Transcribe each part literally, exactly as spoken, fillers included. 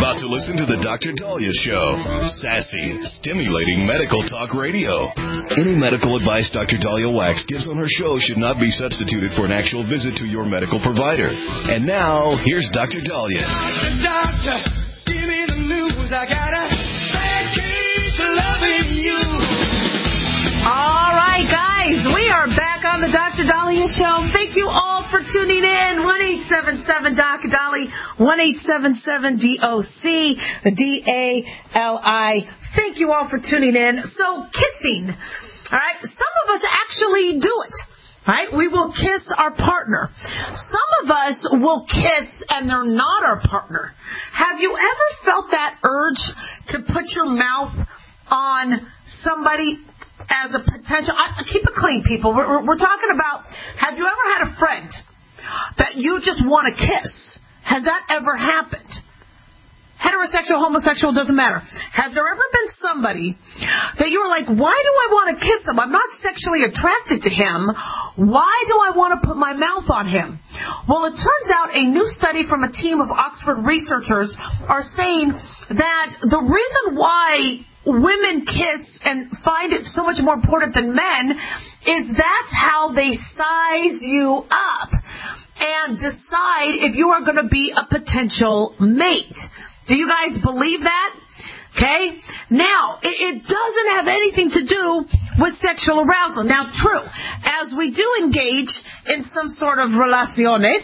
about to listen to the Doctor Daliah Show. Sassy, stimulating medical talk radio. Any medical advice Doctor Daliah Wax gives on her show should not be substituted for an actual visit to your medical provider. And now, here's Doctor Daliah. Doctor, give me the news. I got a bad case of loving you. All right, guys, we are back on the Doctor Daliah Show. Thank you all for tuning in. one eight seven seven D O C Dali, one eight seven seven D O C D A L I. Thank you all for tuning in. So, kissing. All right, some of us actually do it. Right? We will kiss our partner. Some of us will kiss and they're not our partner. Have you ever felt that urge to put your mouth on somebody as a potential? I, keep it clean, people. We're, we're, we're talking about, have you ever had a friend that you just want to kiss? Has that ever happened? Heterosexual, homosexual, doesn't matter. Has there ever been somebody that you were like, why do I want to kiss him? I'm not sexually attracted to him. Why do I want to put my mouth on him? Well, it turns out a new study from a team of Oxford researchers are saying that the reason why women kiss and find it so much more important than men is that's how they size you up and decide if you are going to be a potential mate. Do you guys believe that? Okay? Now, it, it doesn't have anything to do with sexual arousal. Now, true, as we do engage in some sort of relaciones,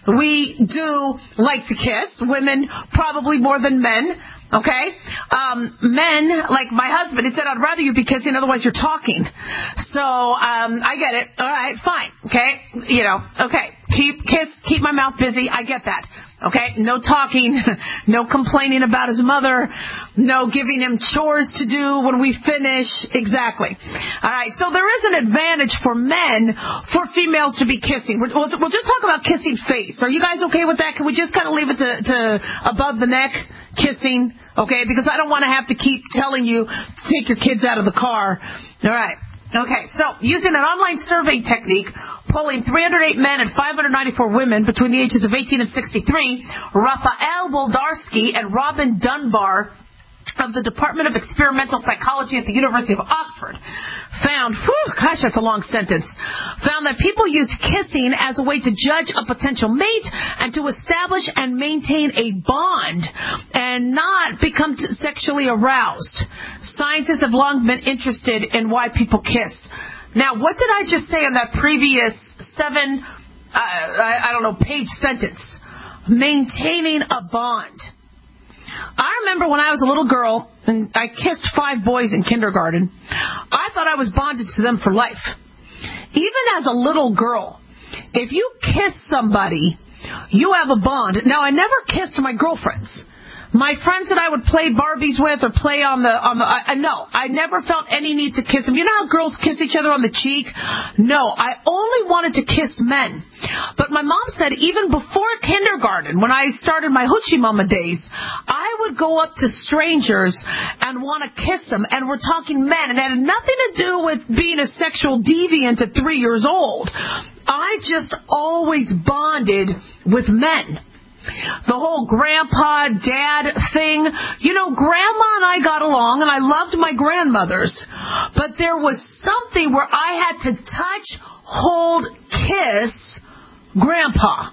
we do like to kiss. Women probably more than men. Okay? Um, men, like my husband, he said, I'd rather you be kissing, otherwise you're talking. So, um, I get it. All right, fine. Okay? You know, okay. Keep, kiss, keep my mouth busy. I get that. Okay? No talking, no complaining about his mother, no giving him chores to do when we finish. Exactly. All right, so there is an advantage for men for females to be kissing. We'll, we'll, we'll just talk about kissing face. Are you guys okay with that? Can we just kind of leave it to, to above the neck? Kissing, okay, because I don't want to have to keep telling you to take your kids out of the car. All right. Okay, so using an online survey technique, polling three hundred eight men and five hundred ninety-four women between the ages of eighteen and sixty-three, Raphael Woldarski and Robin Dunbar of the Department of Experimental Psychology at the University of Oxford found, whew, gosh, that's a long sentence, found that people used kissing as a way to judge a potential mate and to establish and maintain a bond and not become sexually aroused. Scientists have long been interested in why people kiss. Now, what did I just say in that previous seven, uh, I, I don't know, page sentence? Maintaining a bond. I remember when I was a little girl and I kissed five boys in kindergarten, I thought I was bonded to them for life. Even as a little girl, if you kiss somebody, you have a bond. Now, I never kissed my girlfriends. My friends that I would play Barbies with or play on the, on the, I, no, I never felt any need to kiss them. You know how girls kiss each other on the cheek? No, I only wanted to kiss men. But my mom said even before kindergarten, when I started my hoochie mama days, I would go up to strangers and want to kiss them. And we're talking men. And it had nothing to do with being a sexual deviant at three years old. I just always bonded with men. The whole grandpa, dad thing. You know, Grandma and I got along, and I loved my grandmothers. But there was something where I had to touch, hold, kiss Grandpa.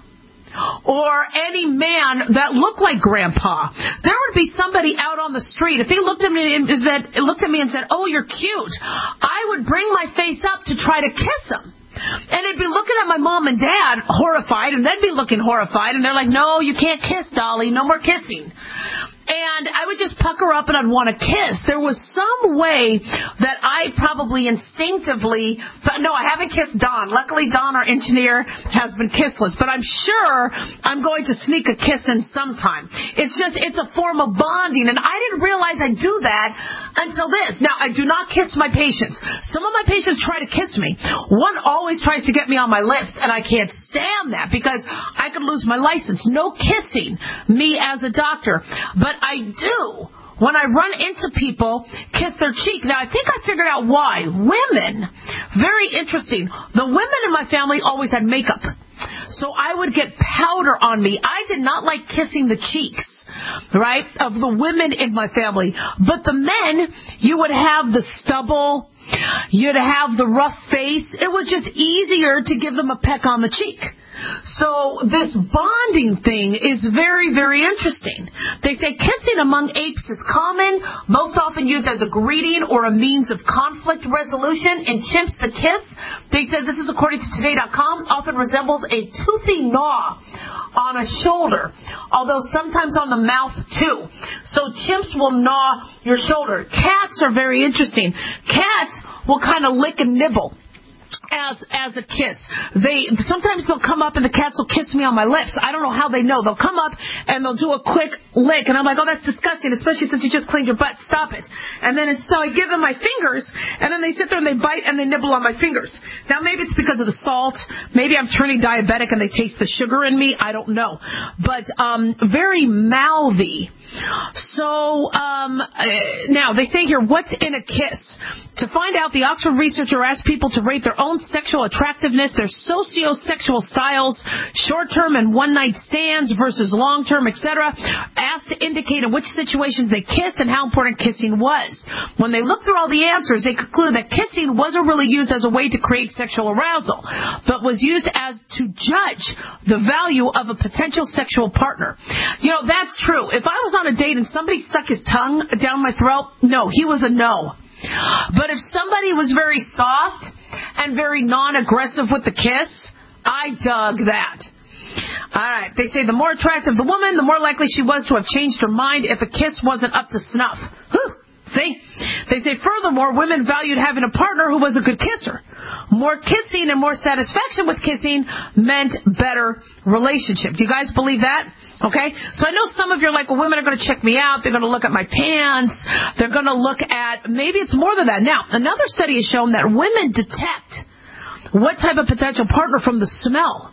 Or any man that looked like Grandpa. There would be somebody out on the street. If he looked at me and said, looked at me and said, "Oh, you're cute," I would bring my face up to try to kiss him. And they'd be looking at my mom and dad horrified, and they'd be looking horrified, and they're like, "No, you can't kiss, Dolly. No more kissing." And I would just pucker up and I'd want to kiss. There was some way that I probably instinctively, no, I haven't kissed Don. Luckily, Don, our engineer, has been kissless. But I'm sure I'm going to sneak a kiss in sometime. It's just, it's a form of bonding. And I didn't realize I do that until this. Now, I do not kiss my patients. Some of my patients try to kiss me. One always tries to get me on my lips, and I can't stand that because I could lose my license. No kissing me as a doctor. But I do, when I run into people, kiss their cheek. Now, I think I figured out why. Women, very interesting. The women in my family always had makeup. So I would get powder on me. I did not like kissing the cheeks. right, of the women in my family. But the men, you would have the stubble, you'd have the rough face. It was just easier to give them a peck on the cheek. So this bonding thing is very, very interesting. They say kissing among apes is common, most often used as a greeting or a means of conflict resolution. In chimps, the kiss, they say, this is according to today dot com, often resembles a toothy gnaw on a shoulder, although sometimes on the mouth too. So chimps will gnaw your shoulder. Cats are very interesting. Cats will kind of lick and nibble as as a kiss. They sometimes they'll come up and the cats will kiss me on my lips. I don't know how they know. They'll come up and they'll do a quick lick, and I'm like, oh, that's disgusting, especially since you just cleaned your butt. Stop it. And then it's, so I give them my fingers, and then they sit there and they bite and they nibble on my fingers. Now maybe it's because of the salt. Maybe I'm turning diabetic and they taste the sugar in me. I don't know. But um, very mouthy. So um, uh, now they say here, what's in a kiss? To find out, the Oxford researcher asked people to rate their own sexual attractiveness, their socio-sexual styles, short-term and one-night stands versus long-term, et cetera. Asked to indicate in which situations they kissed and how important kissing was. When they looked through all the answers, they concluded that kissing wasn't really used as a way to create sexual arousal, but was used as to judge the value of a potential sexual partner. You know, that's true. If I was on a date and somebody stuck his tongue down my throat, no, he was a no. But if somebody was very soft and very non-aggressive with the kiss, I dug that. All right. They say the more attractive the woman, the more likely she was to have changed her mind if a kiss wasn't up to snuff. Whew. See? They say, furthermore, women valued having a partner who was a good kisser. More kissing and more satisfaction with kissing meant better relationship. Do you guys believe that? Okay? So I know some of you are like, well, women are going to check me out. They're going to look at my pants. They're going to look at, maybe it's more than that. Now, another study has shown that women detect what type of potential partner from the smell.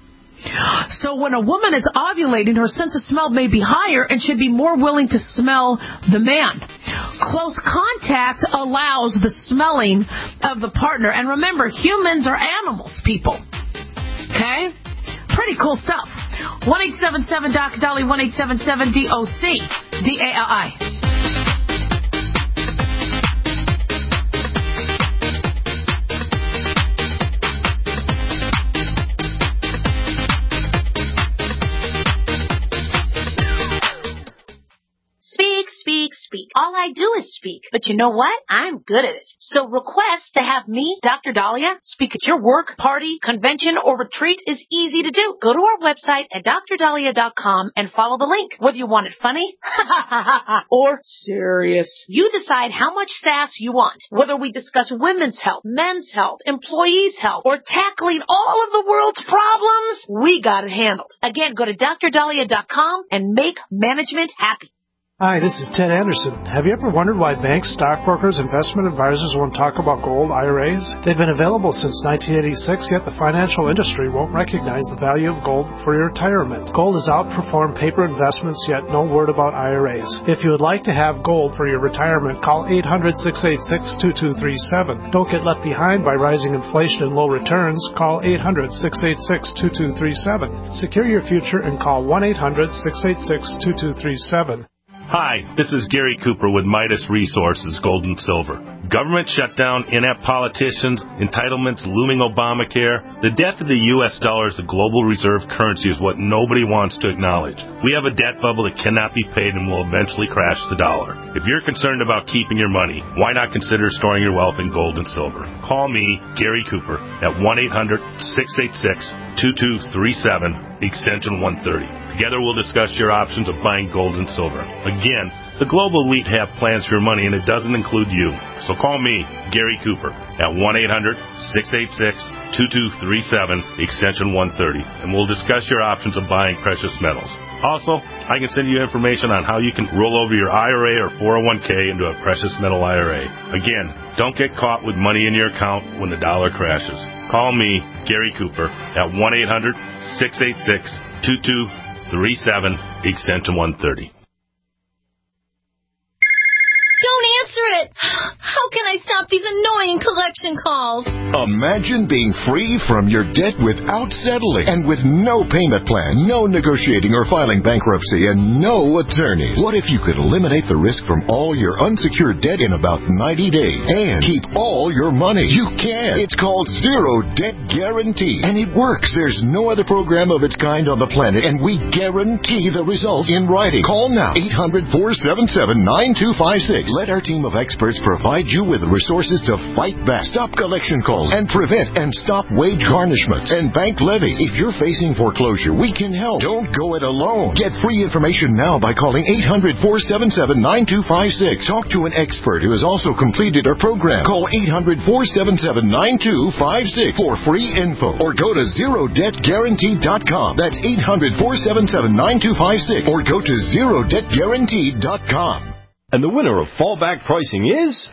So when a woman is ovulating, her sense of smell may be higher and should be more willing to smell the man. Close contact allows the smelling of the partner. And remember, humans are animals, people. Okay? Pretty cool stuff. one eight seven seven D O C D A L I, one eight seven seven D O C D A L I. Speak. All I do is speak. But you know what? I'm good at it. So request to have me, Doctor Dahlia, speak at your work, party, convention, or retreat is easy to do. Go to our website at dr dahlia dot com and follow the link. Whether you want it funny or serious, you decide how much sass you want. Whether we discuss women's health, men's health, employees' health, or tackling all of the world's problems, we got it handled. Again, go to dr dahlia dot com and make management happy. Hi, this is Ted Anderson. Have you ever wondered why banks, stockbrokers, investment advisors won't talk about gold I R As? They've been available since nineteen eighty-six, yet the financial industry won't recognize the value of gold for your retirement. Gold has outperformed paper investments, yet no word about I R As. If you would like to have gold for your retirement, call eight hundred, six eight six, two two three seven. Don't get left behind by rising inflation and low returns. Call eight hundred, six eight six, two two three seven. Secure your future and call one eight hundred, six eight six, two two three seven. Hi, this is Gary Cooper with Midas Resources Gold and Silver. Government shutdown, inept politicians, entitlements, looming Obamacare. The death of the U S dollar as the global reserve currency is what nobody wants to acknowledge. We have a debt bubble that cannot be paid and will eventually crash the dollar. If you're concerned about keeping your money, why not consider storing your wealth in gold and silver? Call me, Gary Cooper, at one eight hundred, six eight six, two two three seven, extension one thirty. Together we'll discuss your options of buying gold and silver. Again, the global elite have plans for your money, and it doesn't include you. So call me, Gary Cooper, at one eight hundred, six eight six, two two three seven, extension one thirty, and we'll discuss your options of buying precious metals. Also, I can send you information on how you can roll over your I R A or four oh one k into a precious metal I R A. Again, don't get caught with money in your account when the dollar crashes. Call me, Gary Cooper, at one eight hundred, six eight six, two two three seven, extension one thirty. Don't answer it. How can I stop these annoying collection calls? Imagine being free from your debt without settling and with no payment plan, no negotiating or filing bankruptcy, and no attorneys. What if you could eliminate the risk from all your unsecured debt in about ninety days and keep all your money? You can. It's called Zero Debt Guarantee, and it works. There's no other program of its kind on the planet, and we guarantee the results in writing. Call now, eight hundred, four seven seven, nine two five six. Let our team of experts provide you with the resources to fight back, stop collection calls, and prevent and stop wage garnishments and bank levies. If you're facing foreclosure, we can help. Don't go it alone. Get free information now by calling eight hundred, four seven seven, nine two five six. Talk to an expert who has also completed our program. Call eight hundred, four seven seven, nine two five six for free info, or go to zero debt guarantee dot com. That's eight hundred, four seven seven, nine two five six, or go to zero debt guarantee dot com. And the winner of fallback pricing is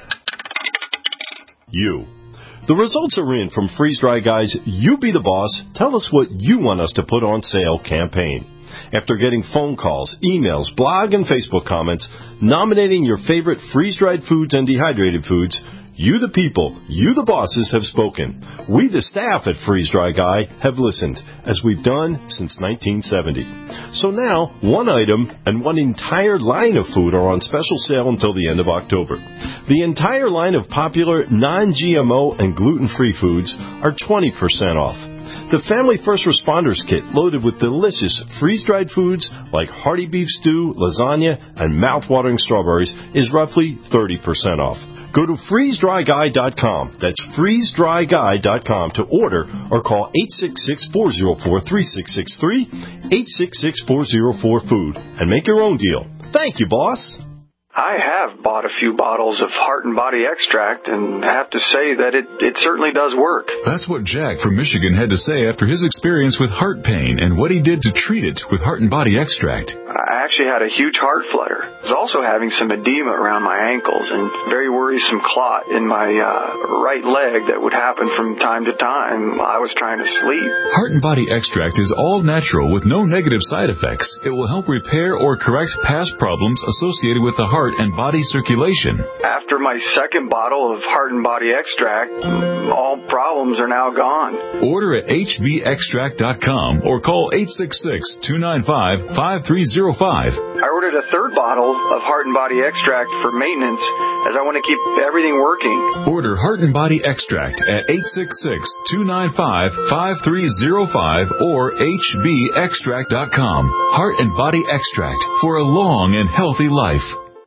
you. The results are in from Freeze Dry Guy's You Be the Boss, Tell Us What You Want Us to Put on Sale campaign. After getting phone calls, emails, blog, and Facebook comments nominating your favorite freeze-dried foods and dehydrated foods, you the people, you the bosses have spoken. We the staff at Freeze Dry Guy have listened, as we've done since nineteen seventy. So now, one item and one entire line of food are on special sale until the end of October. The entire line of popular non-G M O and gluten-free foods are twenty percent off. The Family First Responders Kit, loaded with delicious freeze-dried foods like hearty beef stew, lasagna, and mouth-watering strawberries, is roughly thirty percent off. Go to freeze dry guy dot com. That's freeze dry guy dot com to order, or call eight six six, four zero four, three six six three, eight six six, four zero four, food, and make your own deal. Thank you, boss. I have bought a few bottles of Heart and Body Extract, and I have to say that it, it certainly does work. That's what Jack from Michigan had to say after his experience with heart pain and what he did to treat it with Heart and Body Extract. I actually had a huge heart flutter. I was also having some edema around my ankles and very worrisome clot in my uh, right leg that would happen from time to time while I was trying to sleep. Heart and Body Extract is all natural with no negative side effects. It will help repair or correct past problems associated with the heart and body circulation. After my second bottle of Heart and Body Extract, all problems are now gone. Order at h b extract dot com or call eight six six, two nine five, five three zero five. I ordered a third bottle of Heart and Body Extract for maintenance, as I want to keep everything working. Order Heart and Body Extract at eight six six, two nine five, five three zero five or h b extract dot com. Heart and Body Extract for a long and healthy life.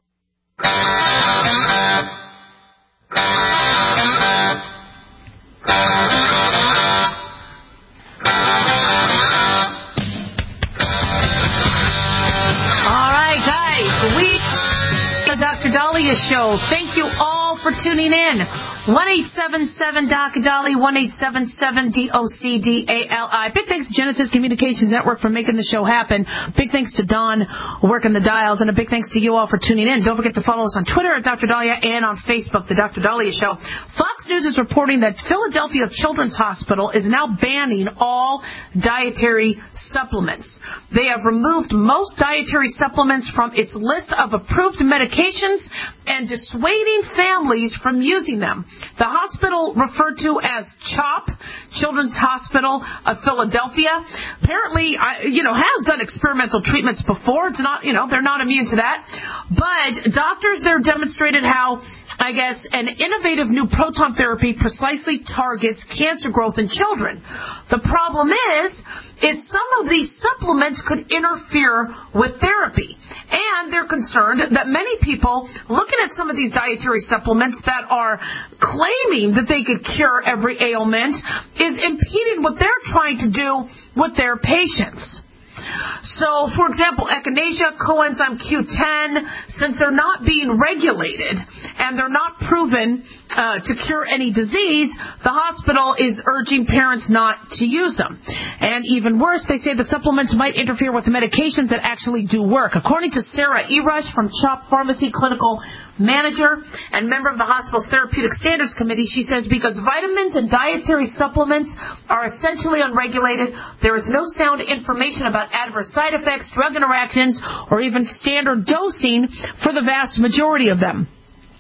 Doctor Dahlia Show. Thank you all for tuning in. one eight seven seven D O C D A L I, one eight seven seven D O C D A L I. Big thanks to Genesis Communications Network for making the show happen. Big thanks to Don working the dials, and a big thanks to you all for tuning in. Don't forget to follow us on Twitter at Doctor Dahlia and on Facebook, The Doctor Dahlia Show. Fox News is reporting that Philadelphia Children's Hospital is now banning all dietary supplements. They have removed most dietary supplements from its list of approved medications and dissuading families from using them. The hospital, referred to as CHOP, Children's Hospital of Philadelphia, apparently, you know, has done experimental treatments before. It's not, you know, they're not immune to that. But doctors there demonstrated how, I guess, an innovative new proton therapy precisely targets cancer growth in children. The problem is, is some of these supplements could interfere with therapy. And they're concerned that many people looking at some of these dietary supplements that are claiming that they could cure every ailment is impeding what they're trying to do with their patients. So, for example, echinacea, coenzyme Q ten, since they're not being regulated and they're not proven uh, to cure any disease, the hospital is urging parents not to use them. And even worse, they say the supplements might interfere with the medications that actually do work. According to Sarah Erush from CHOP Pharmacy Clinical Manager and member of the hospital's Therapeutic Standards Committee, she says because vitamins and dietary supplements are essentially unregulated, there is no sound information about adverse side effects, drug interactions, or even standard dosing for the vast majority of them.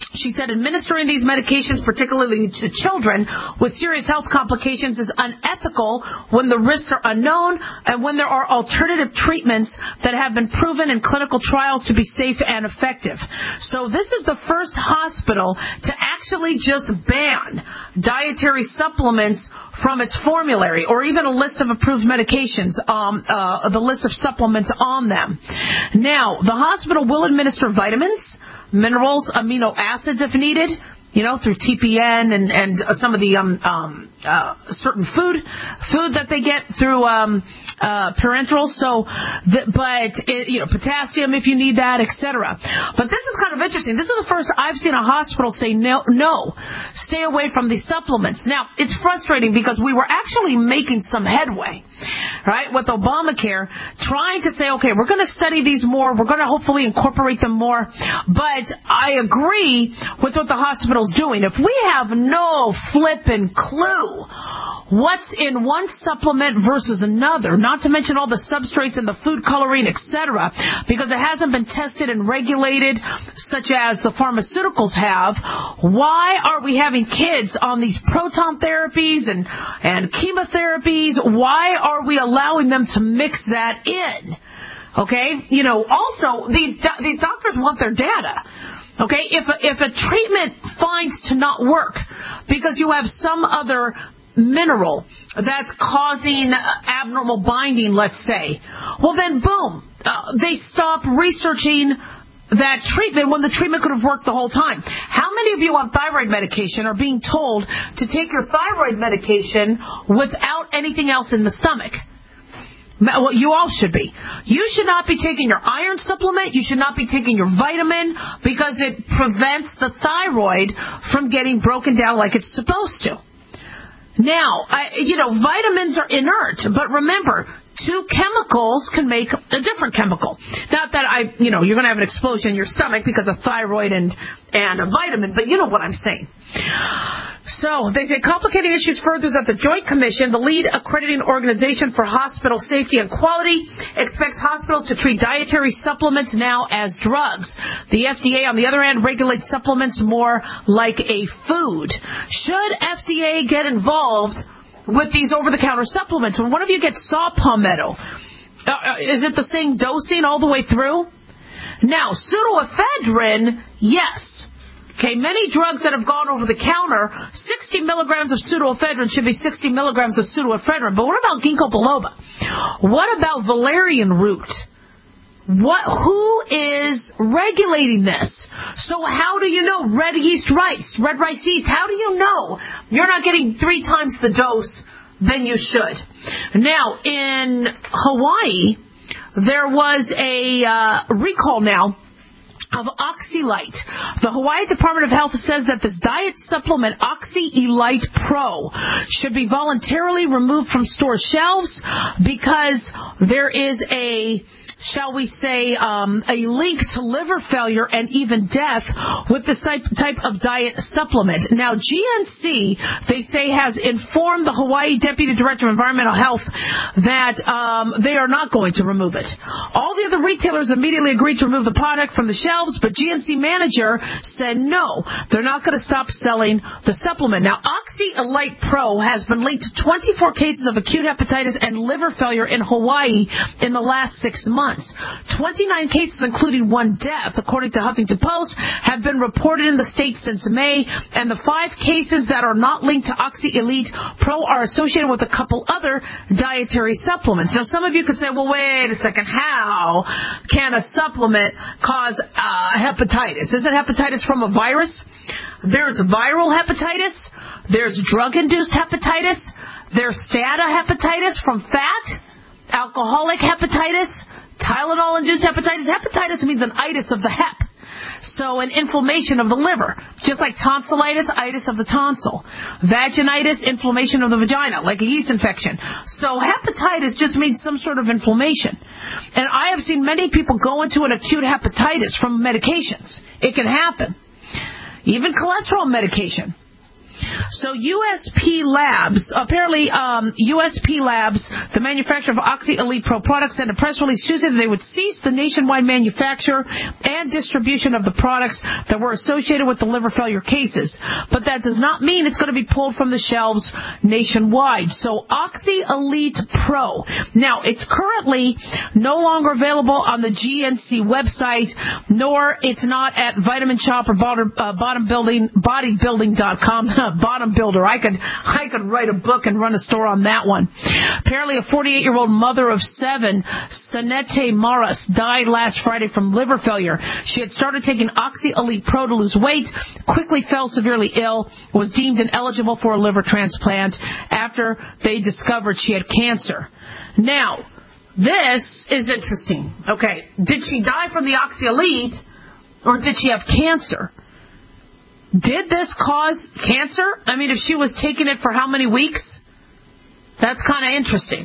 She said administering these medications, particularly to children with serious health complications, is unethical when the risks are unknown and when there are alternative treatments that have been proven in clinical trials to be safe and effective. So this is the first hospital to actually just ban dietary supplements from its formulary, or even a list of approved medications, um, uh, the list of supplements on them. Now, the hospital will administer vitamins, minerals, amino acids if needed, you know, through T P N and, and uh, some of the um, um, uh, certain food food that they get through um, uh, parenteral. So, the, but, it, you know, potassium if you need that, et cetera. But this is kind of interesting. This is the first I've seen a hospital say no, no, stay away from these supplements. Now, it's frustrating because we were actually making some headway, right, with Obamacare, trying to say, okay, we're going to study these more. We're going to hopefully incorporate them more. But I agree with what the hospital's doing. If we have no flippin' clue what's in one supplement versus another, not to mention all the substrates and the food coloring, et cetera, because it hasn't been tested and regulated such as the pharmaceuticals have, why are we having kids on these proton therapies and, and chemotherapies? Why are we allowing them to mix that in? Okay? You know, also, these do- these doctors want their data. Okay, if a, if a treatment finds to not work because you have some other mineral that's causing abnormal binding, let's say, well then boom, uh, they stop researching that treatment when the treatment could have worked the whole time. How many of you on thyroid medication are being told to take your thyroid medication without anything else in the stomach? Well, you all should be. You should not be taking your iron supplement. You should not be taking your vitamin because it prevents the thyroid from getting broken down like it's supposed to. Now, I, you know, vitamins are inert, but remember, two chemicals can make a different chemical. Not that I, you know, you're going to have an explosion in your stomach because of thyroid and, and a vitamin, but you know what I'm saying. So, they say complicating issues further is that the Joint Commission, the lead accrediting organization for hospital safety and quality, expects hospitals to treat dietary supplements now as drugs. The F D A, on the other hand, regulates supplements more like a food. Should F D A get involved with these over-the-counter supplements? When one of you gets saw palmetto, uh, is it the same dosing all the way through? Now, pseudoephedrine, yes. Okay, many drugs that have gone over the counter, sixty milligrams of pseudoephedrine should be sixty milligrams of pseudoephedrine. But what about ginkgo biloba? What about valerian root? What? Who is regulating this? So how do you know red yeast rice, red rice yeast? How do you know you're not getting three times the dose than you should? Now, in Hawaii, there was a uh, recall now of Oxylite. The Hawaii Department of Health says that this diet supplement, Oxylite Pro, should be voluntarily removed from store shelves because there is a, shall we say, um, a link to liver failure and even death with this type, type of diet supplement. Now, G N C, they say, has informed the Hawaii Deputy Director of Environmental Health that um, they are not going to remove it. All the other retailers immediately agreed to remove the product from the shelves, but G N C manager said no, they're not going to stop selling the supplement. Now, Oxylite Pro has been linked to twenty-four cases of acute hepatitis and liver failure in Hawaii in the last six months. twenty-nine cases, including one death, according to Huffington Post, have been reported in the state since May, and the five cases that are not linked to Oxylite Pro are associated with a couple other dietary supplements. Now, some of you could say, well, wait a second, how can a supplement cause uh, hepatitis? Isn't hepatitis from a virus? There's viral hepatitis. There's drug-induced hepatitis. There's stata hepatitis from fat, alcoholic hepatitis, Tylenol-induced hepatitis. Hepatitis means an itis of the hep. So an inflammation of the liver, just like tonsillitis, itis of the tonsil. Vaginitis, inflammation of the vagina, like a yeast infection. So hepatitis just means some sort of inflammation. And I have seen many people go into an acute hepatitis from medications. It can happen. Even cholesterol medication. So U S P Labs, apparently um, U S P Labs, the manufacturer of Oxy Elite Pro products, sent a press release Tuesday that they would cease the nationwide manufacture and distribution of the products that were associated with the liver failure cases. But that does not mean it's going to be pulled from the shelves nationwide. So Oxy Elite Pro. Now, it's currently no longer available on the G N C website, nor it's not at Vitamin Shop or bottom, uh, bottom building, bodybuilding dot com. Bottom Builder. I could I could write a book and run a store on that one. Apparently, a forty-eight-year-old mother of seven, Sanete Maras, died last Friday from liver failure. She had started taking Oxy Elite Pro to lose weight, quickly fell severely ill, was deemed ineligible for a liver transplant after they discovered she had cancer. Now, this is interesting. Okay, did she die from the Oxy Elite, or did she have cancer? Did this cause cancer? I mean, if she was taking it for how many weeks? That's kind of interesting.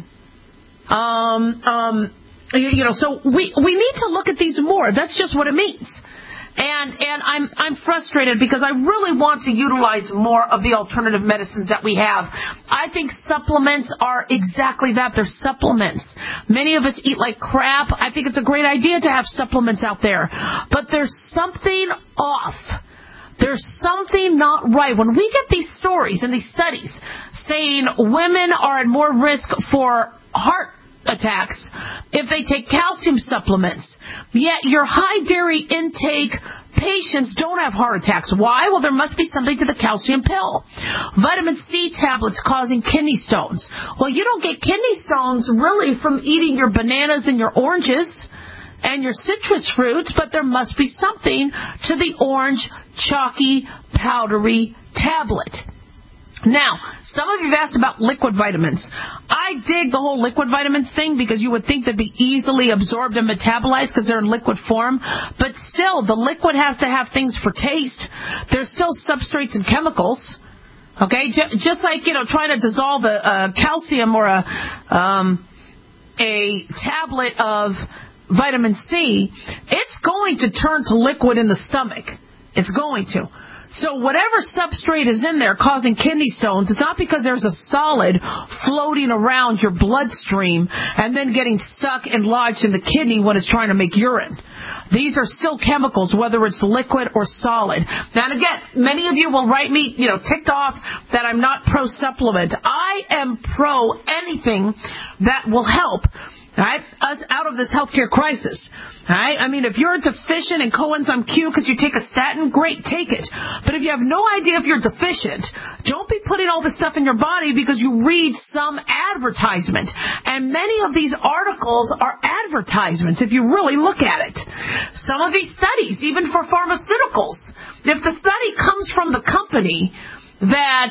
Um, um, you, you know, so we we need to look at these more. That's just what it means. And and I'm I'm frustrated because I really want to utilize more of the alternative medicines that we have. I think supplements are exactly that. They're supplements. Many of us eat like crap. I think it's a great idea to have supplements out there. But there's something off. There's something not right. When we get these stories and these studies saying women are at more risk for heart attacks if they take calcium supplements, yet your high dairy intake patients don't have heart attacks. Why? Well, there must be something to the calcium pill. Vitamin C tablets causing kidney stones. Well, you don't get kidney stones really from eating your bananas and your oranges and your citrus fruits, but there must be something to the orange, chalky, powdery tablet. Now, some of you have asked about liquid vitamins. I dig the whole liquid vitamins thing because you would think they'd be easily absorbed and metabolized because they're in liquid form. But still, the liquid has to have things for taste. There's still substrates and chemicals. Okay, just like, you know, trying to dissolve a, a calcium or a um, a tablet of vitamin C, it's going to turn to liquid in the stomach. It's going to. So whatever substrate is in there causing kidney stones, it's not because there's a solid floating around your bloodstream and then getting stuck and lodged in the kidney when it's trying to make urine. These are still chemicals, whether it's liquid or solid. Now, again, many of you will write me, you know, ticked off that I'm not pro-supplement. I am pro anything that will help, right, us out of this healthcare crisis. Right? I mean, if you're deficient in coenzyme Q because you take a statin, great, take it. But if you have no idea if you're deficient, don't be putting all this stuff in your body because you read some advertisement. And many of these articles are advertisements if you really look at it. Some of these studies, even for pharmaceuticals, if the study comes from the company that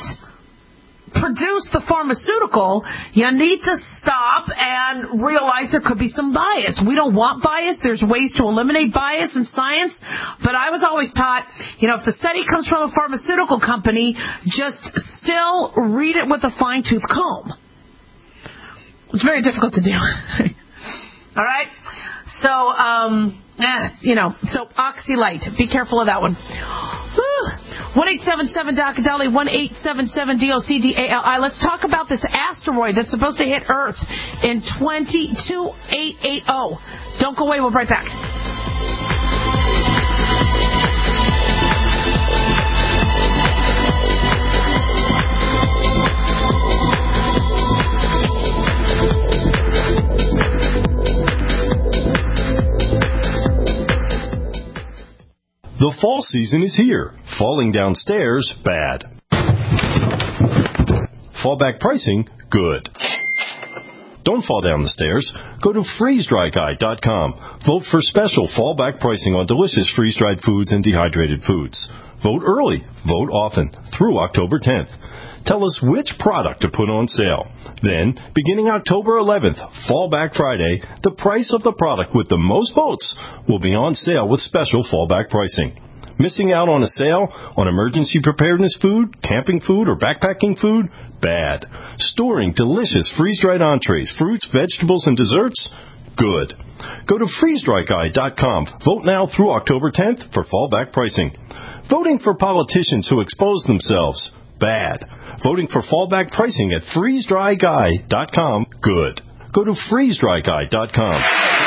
produce the pharmaceutical, you need to stop and realize there could be some bias. We don't want bias. There's ways to eliminate bias in science. But I was always taught, you know, if the study comes from a pharmaceutical company, just still read it with a fine-tooth comb. It's very difficult to do. All right? So, um, eh, you know, so Oxylite. Be careful of that one. one eight seven seven D O C D A L I, one eight seven seven D O C D A L I. Let's talk about this asteroid that's supposed to hit Earth in twenty-two eight eighty. Don't go away. We'll be right back. The fall season is here. Falling downstairs, bad. Fallback pricing, good. Don't fall down the stairs. Go to freeze dry guy dot com. Vote for special fallback pricing on delicious freeze-dried foods and dehydrated foods. Vote early. Vote often. Through October tenth. Tell us which product to put on sale. Then, beginning October eleventh, Fallback Friday, the price of the product with the most votes will be on sale with special fallback pricing. Missing out on a sale on emergency preparedness food, camping food, or backpacking food? Bad. Storing delicious freeze-dried entrees, fruits, vegetables, and desserts? Good. Go to freeze dry guy dot com. Vote now through October tenth for fallback pricing. Voting for politicians who expose themselves? bad. Voting for fallback pricing at freeze dry guy dot com, good. Go to freeze dry guy dot com.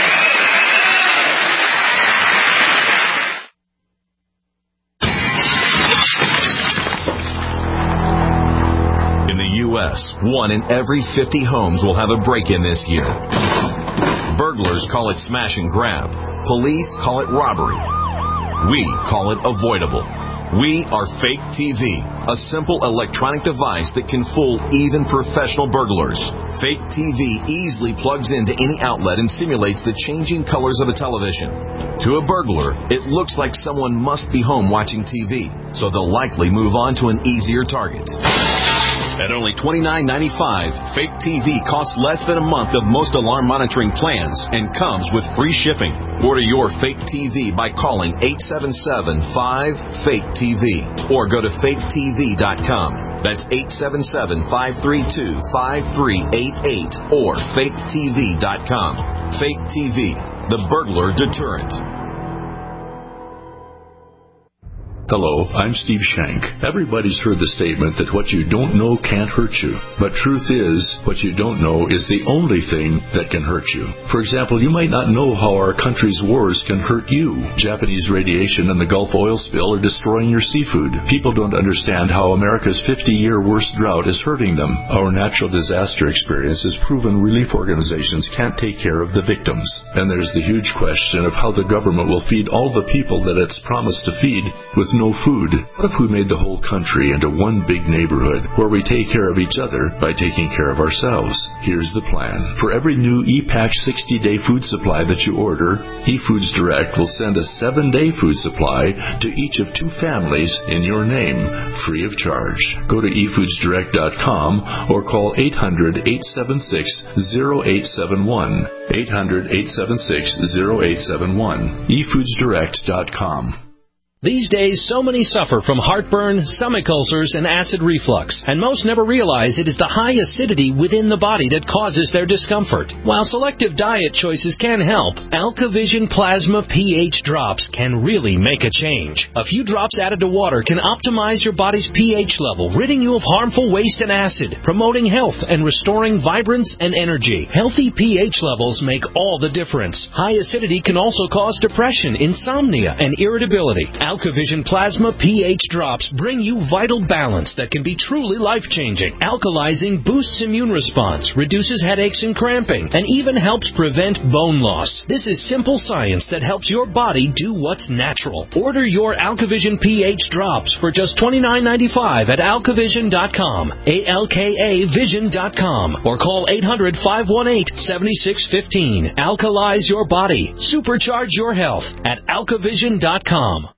In the U S, one in every fifty homes will have a break-in this year. Burglars call it smash and grab. Police call it robbery. We call it avoidable. We are Fake T V, a simple electronic device that can fool even professional burglars. Fake T V easily plugs into any outlet and simulates the changing colors of a television. To a burglar, it looks like someone must be home watching T V, so they'll likely move on to an easier target. At only twenty-nine ninety-five, Fake T V costs less than a month of most alarm monitoring plans and comes with free shipping. Order your Fake T V by calling eight seven seven, five, fake T V or go to fake T V dot com. That's eight seven seven, five three two, five three eight eight or fake T V dot com. Fake T V, the burglar deterrent. Hello, I'm Steve Shank. Everybody's heard the statement that what you don't know can't hurt you. But truth is, what you don't know is the only thing that can hurt you. For example, you might not know how our country's wars can hurt you. Japanese radiation and the Gulf oil spill are destroying your seafood. People don't understand how America's fifty-year worst drought is hurting them. Our natural disaster experience has proven relief organizations can't take care of the victims. And there's the huge question of how the government will feed all the people that it's promised to feed with no food. What if we made the whole country into one big neighborhood where we take care of each other by taking care of ourselves? Here's the plan. For every new E-Pack sixty-day food supply that you order, eFoods Direct will send a seven-day food supply to each of two families in your name, free of charge. Go to e foods direct dot com or call eight hundred, eight seven six, zero eight seven one. eight hundred, eight seven six, zero eight seven one. e foods direct dot com. These days, so many suffer from heartburn, stomach ulcers, and acid reflux, and most never realize it is the high acidity within the body that causes their discomfort. While selective diet choices can help, AlkaVision Plasma pH drops can really make a change. A few drops added to water can optimize your body's pH level, ridding you of harmful waste and acid, promoting health and restoring vibrance and energy. Healthy pH levels make all the difference. High acidity can also cause depression, insomnia, and irritability. AlkaVision Plasma pH drops bring you vital balance that can be truly life-changing. Alkalizing boosts immune response, reduces headaches and cramping, and even helps prevent bone loss. This is simple science that helps your body do what's natural. Order your AlkaVision pH drops for just twenty-nine ninety-five at alka vision dot com, A L K A vision dot com, or call eight hundred, five one eight, seven six one five. Alkalize your body. Supercharge your health at alka vision dot com.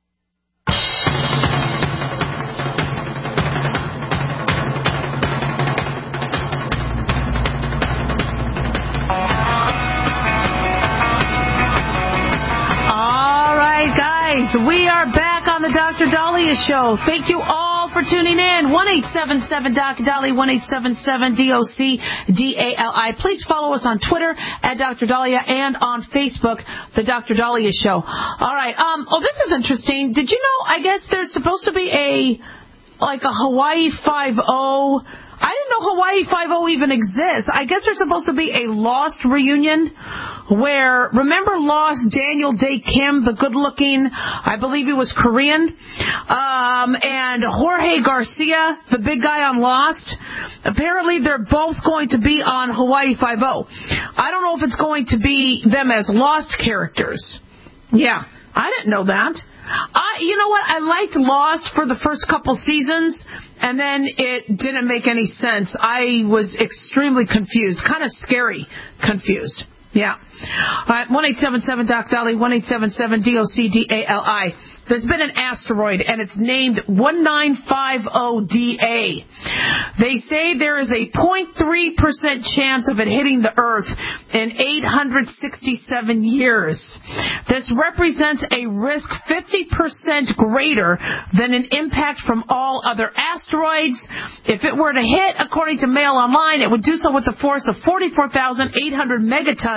We are back on the Doctor Dahlia Show. Thank you all for tuning in. one eight seven seven D O C Dahlia, one eight seven seven D O C D A L I. Please follow us on Twitter at Doctor Dahlia and on Facebook, the Doctor Dahlia Show. All right. Um. Oh, this is interesting. Did you know, I guess there's supposed to be a, like a Hawaii Five-O. I didn't know Hawaii Five-O even exists. I guess there's supposed to be a Lost reunion where, remember Lost, Daniel Day Kim, the good-looking, I believe he was Korean, um, and Jorge Garcia, the big guy on Lost. Apparently they're both going to be on Hawaii Five-O. I don't know if it's going to be them as Lost characters. Yeah, I didn't know that. I, you know what? I liked Lost for the first couple seasons, and then it didn't make any sense. I was extremely confused, kind of scary confused. Yeah. All right, one eight seven seven D O C Dahlia, one eight seven seven D O C D A L I. There's been an asteroid, and it's named one nine five zero D A. They say there is a zero point three percent chance of it hitting the Earth in eight hundred sixty-seven years. This represents a risk fifty percent greater than an impact from all other asteroids. If it were to hit, according to Mail Online, it would do so with a force of forty-four thousand eight hundred megatons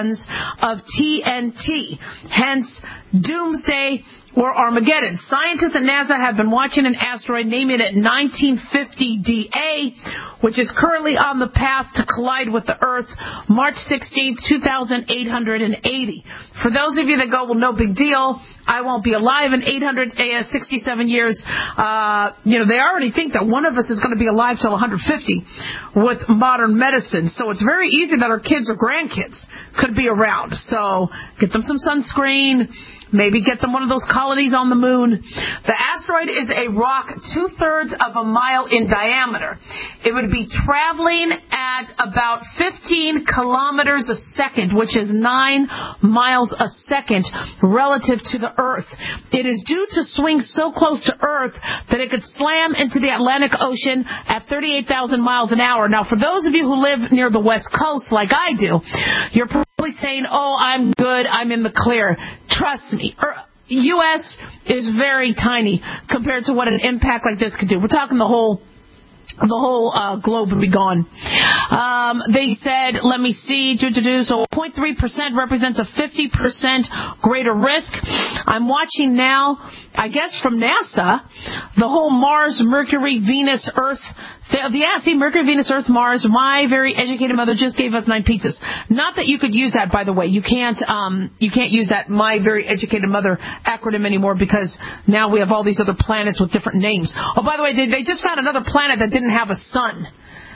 megatons of T N T, hence doomsday or Armageddon. Scientists at NASA have been watching an asteroid, naming it nineteen fifty D A, which is currently on the path to collide with the Earth March sixteenth, two thousand eight hundred eighty. For those of you that go, well, no big deal, I won't be alive in eight hundred sixty-seven years, uh, you know, they already think that one of us is going to be alive till one hundred fifty with modern medicine. So it's very easy that our kids or grandkids could be around. So get them some sunscreen. Maybe get them one of those colonies on the moon. The asteroid is a rock two-thirds of a mile in diameter. It would be traveling at about fifteen kilometers a second, which is nine miles a second relative to the Earth. It is due to swing so close to Earth that it could slam into the Atlantic Ocean at thirty-eight thousand miles an hour. Now, for those of you who live near the West Coast like I do, you're probably saying, oh, I'm good, I'm in the clear. Trust me. U S is very tiny compared to what an impact like this could do. We're talking the whole the whole uh, globe would be gone. Um, they said, let me see, do, do, do. So zero point three percent represents a fifty percent greater risk. I'm watching now, I guess from NASA, the whole Mars, Mercury, Venus, Earth. Yeah, see, Mercury, Venus, Earth, Mars. My very educated mother just gave us nine pizzas. Not that you could use that, by the way. You can't, um, you can't use that My Very Educated Mother acronym anymore because now we have all these other planets with different names. Oh, by the way, they, they just found another planet that didn't have a sun.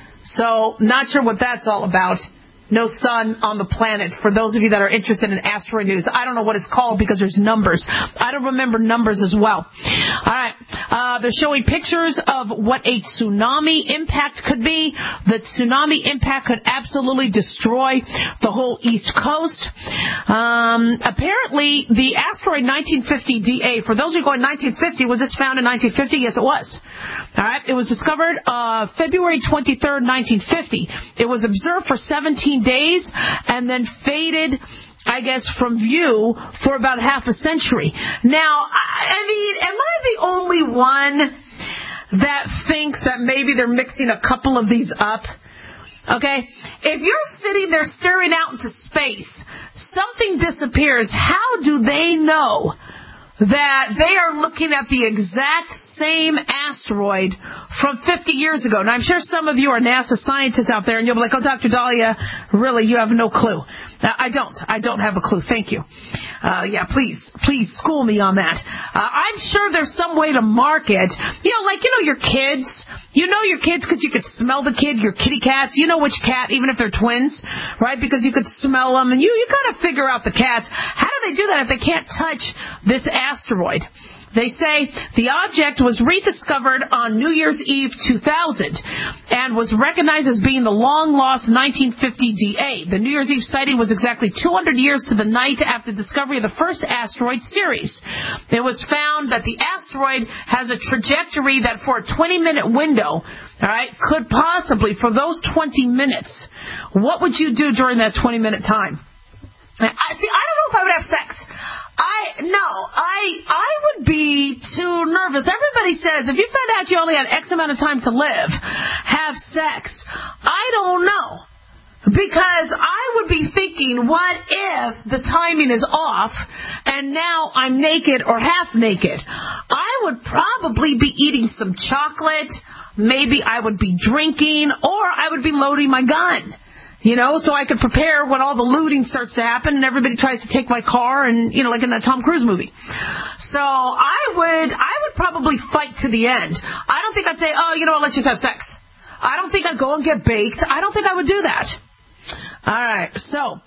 So, not sure what that's all about. No sun on the planet. For those of you that are interested in asteroid news, I don't know what it's called because there's numbers. I don't remember numbers as well. All right. Uh, they're showing pictures of what a tsunami impact could be. The tsunami impact could absolutely destroy the whole East Coast. Um, apparently, the asteroid nineteen fifty D A, for those of you going nineteen fifty, was this found in nineteen fifty? Yes, it was. All right. It was discovered uh, February twenty-third, nineteen fifty. It was observed for seventeen days and then faded, I guess, from view for about half a century. Now, I mean, am I the only one that thinks that maybe they're mixing a couple of these up? Okay? If you're sitting there staring out into space, something disappears, how do they know that they are looking at the exact same asteroid from fifty years ago? Now, I'm sure some of you are NASA scientists out there, and you'll be like, oh, Doctor Dahlia, really, you have no clue. Uh, I don't. I don't have a clue. Thank you. Uh, yeah, please, please school me on that. Uh, I'm sure there's some way to mark it. You know, like, you know your kids. You know your kids because you could smell the kid, your kitty cats. You know which cat, even if they're twins, right? Because you could smell them, and you, you kind of figure out the cats. How do they do that if they can't touch this asteroid? They say the object was rediscovered on New Year's Eve two thousand and was recognized as being the long-lost nineteen fifty D A. The New Year's Eve sighting was exactly two hundred years to the night after the discovery of the first asteroid series. It was found that the asteroid has a trajectory that for a twenty-minute window, all right, could possibly, for those twenty minutes, what would you do during that twenty-minute time? I, see, I don't know if I would have sex. I, no, I, I would be too nervous. Everybody says, if you found out you only had X amount of time to live, have sex. I don't know. Because I would be thinking, what if the timing is off and now I'm naked or half naked? I would probably be eating some chocolate. Maybe I would be drinking, or I would be loading my gun. You know, so I could prepare when all the looting starts to happen and everybody tries to take my car, and, you know, like in that Tom Cruise movie. So I would, I would probably fight to the end. I don't think I'd say, oh, you know what, let's just have sex. I don't think I'd go and get baked. I don't think I would do that. All right. So,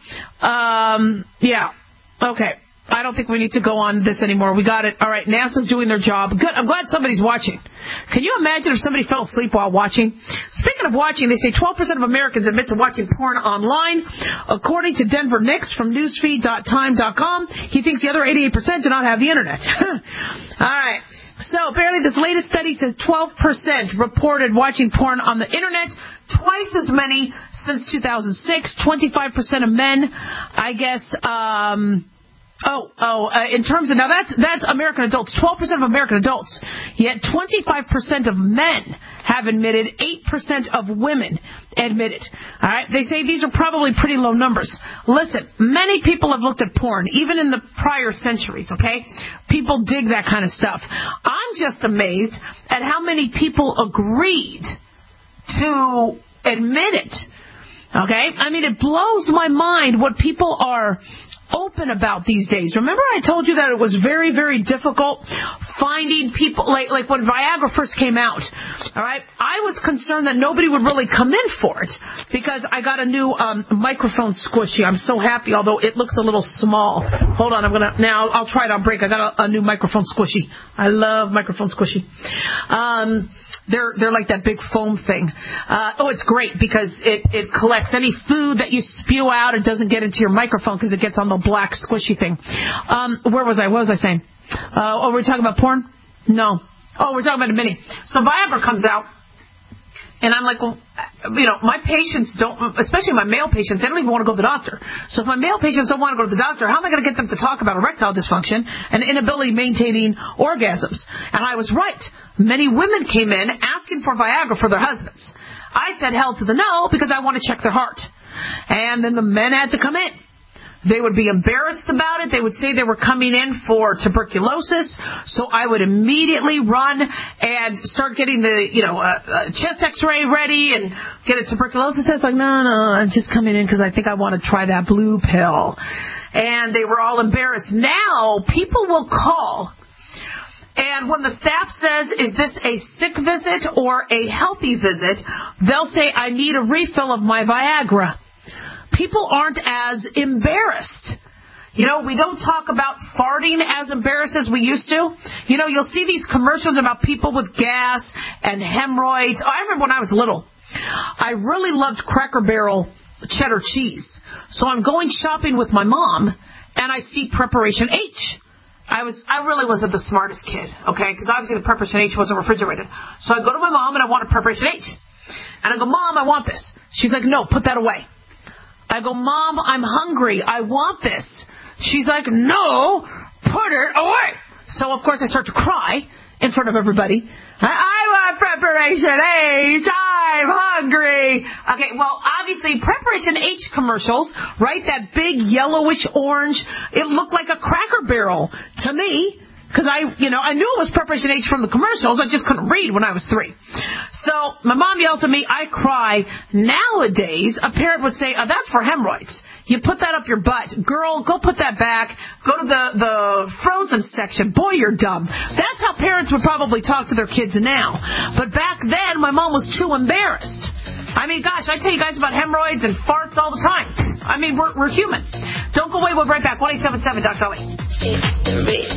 um, yeah. Okay. I don't think we need to go on this anymore. We got it. All right, NASA's doing their job. Good. I'm glad somebody's watching. Can you imagine if somebody fell asleep while watching? Speaking of watching, they say twelve percent of Americans admit to watching porn online. According to Denver Nix from newsfeed dot time dot com, he thinks the other eighty-eight percent do not have the Internet. All right. So apparently this latest study says twelve percent reported watching porn on the Internet, twice as many since two thousand six. twenty-five percent of men, I guess, um... Oh, oh, uh, in terms of, now that's, that's American adults, twelve percent of American adults, yet twenty-five percent of men have admitted, eight percent of women admitted. All right, they say these are probably pretty low numbers. Listen, many people have looked at porn, even in the prior centuries, okay? People dig that kind of stuff. I'm just amazed at how many people agreed to admit it. Okay? I mean, it blows my mind what people are open about these days. Remember I told you that it was very, very difficult finding people, like like when Viagra first came out, all right? I was concerned that nobody would really come in for it because I got a new um, microphone squishy. I'm so happy, although it looks a little small. Hold on, I'm going to, now I'll try it on break. I got a, a new microphone squishy. I love microphone squishy. Um, they're, they're like that big foam thing. Uh, oh, it's great because it, it collects any food that you spew out. It doesn't get into your microphone because it gets on the black squishy thing. Um, where was I? What was I saying? Uh, oh, we're talking about porn? No. Oh, we're talking about a mini. So Viagra comes out, and I'm like, well, you know, my patients don't, especially my male patients, they don't even want to go to the doctor. So if my male patients don't want to go to the doctor, how am I going to get them to talk about erectile dysfunction and inability maintaining orgasms? And I was right. Many women came in asking for Viagra for their husbands. I said hell to the no because I want to check their heart. And then the men had to come in. They would be embarrassed about it. They would say they were coming in for tuberculosis. So I would immediately run and start getting the, you know, uh, uh, chest x-ray ready and get a tuberculosis test. Like, no, no, I'm just coming in because I think I want to try that blue pill. And they were all embarrassed. Now people will call. And when the staff says, is this a sick visit or a healthy visit, they'll say, I need a refill of my Viagra. People aren't as embarrassed. You know, we don't talk about farting as embarrassed as we used to. You know, you'll see these commercials about people with gas and hemorrhoids. Oh, I remember when I was little, I really loved Cracker Barrel cheddar cheese. So I'm going shopping with my mom, and I see Preparation H. I was, I really wasn't the smartest kid, okay, because obviously the Preparation H wasn't refrigerated. So I go to my mom, and I want a Preparation H. And I go, Mom, I want this. She's like, no, put that away. I go, Mom, I'm hungry. I want this. She's like, no, put it away. So, of course, I start to cry in front of everybody. I, I want Preparation H. I'm hungry. Okay, well, obviously, Preparation H commercials, right, that big yellowish orange, it looked like a Cracker Barrel to me. Because I, you know, I knew it was Preparation H from the commercials. I just couldn't read when I was three. So my mom yells at me. I cry. Nowadays, a parent would say, oh, that's for hemorrhoids. You put that up your butt. Girl, go put that back. Go to the, the frozen section. Boy, you're dumb. That's how parents would probably talk to their kids now. But back then, my mom was too embarrassed. I mean, gosh, I tell you guys about hemorrhoids and farts all the time. I mean, we're, we're human. Don't go away. We'll be right back. one eight seven seven, Doctor Dolly. It's the Ritz.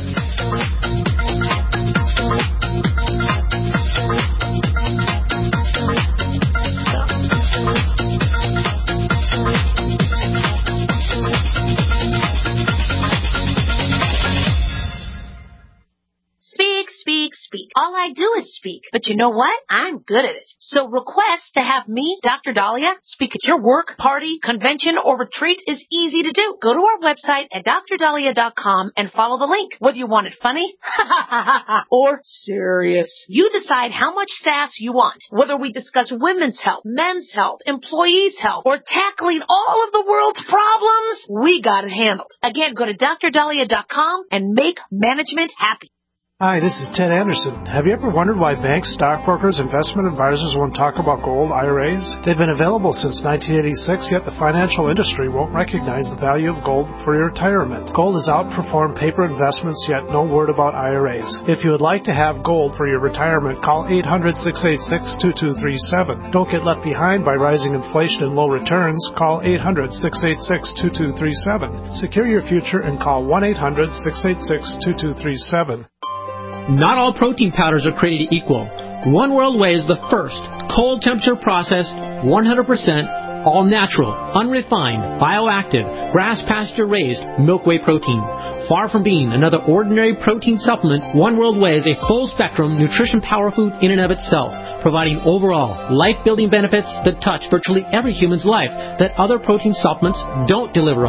Speak, speak, speak. All I do is speak. But you know what? I'm good at it. So request to have me, Doctor Dahlia, speak at your work, party, convention, or retreat is easy to do. Go to our website at D R dahlia dot com and follow the link. Whether you want it funny or serious, you decide how much sass you want. Whether we discuss women's health, men's health, employees' health, or tackling all of the world's problems, we got it handled. Again, go to D R dahlia dot com and make management happy. Hi, this is Ted Anderson. Have you ever wondered why banks, stockbrokers, investment advisors won't talk about gold I R As? They've been available since nineteen eighty-six, yet the financial industry won't recognize the value of gold for your retirement. Gold has outperformed paper investments, yet no word about I R As. If you would like to have gold for your retirement, call eight hundred, six eight six, two two three seven. Don't get left behind by rising inflation and low returns. Call eight hundred, six eight six, two two three seven. Secure your future and call one eight hundred, six eight six, two two three seven. Not all protein powders are created equal. One World Whey is the first cold temperature processed, one hundred percent all natural, unrefined, bioactive, grass pasture raised milk whey protein. Far from being another ordinary protein supplement, One World Whey is a full spectrum nutrition power food in and of itself, providing overall life-building benefits that touch virtually every human's life that other protein supplements don't deliver on.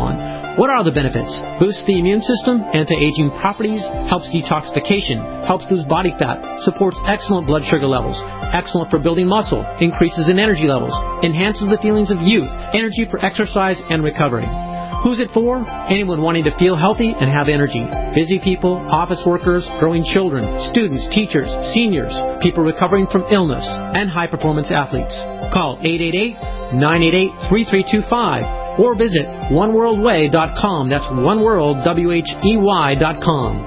What are the benefits? Boosts the immune system, anti-aging properties, helps detoxification, helps lose body fat, supports excellent blood sugar levels, excellent for building muscle, increases in energy levels, enhances the feelings of youth, energy for exercise and recovery. Who's it for? Anyone wanting to feel healthy and have energy. Busy people, office workers, growing children, students, teachers, seniors, people recovering from illness, and high-performance athletes. Call eight eight eight, nine eight eight, three three two five or visit one world way dot com. That's one world, W H E Y dot com.